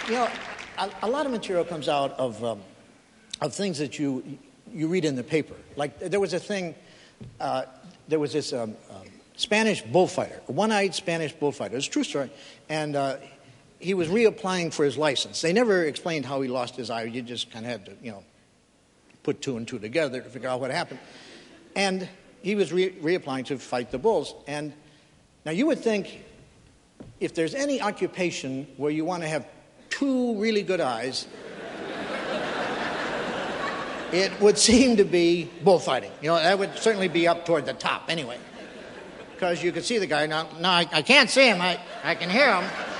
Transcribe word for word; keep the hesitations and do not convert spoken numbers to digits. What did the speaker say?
You know, a, a lot of material comes out of um, of things that you you read in the paper. Like there was a thing, uh, there was this um, um, Spanish bullfighter, a one-eyed Spanish bullfighter. It's a true story, and uh, he was reapplying for his license. They never explained how he lost his eye. You just kind of had to, you know, put two and two together to figure out what happened. And he was re- reapplying to fight the bulls. And now you would think, if there's any occupation where you want to have two really good eyes, it would seem to be bullfighting. You know, that would certainly be up toward the top anyway. Because you could see the guy. Now, now I, I can't see him. I, I can hear him.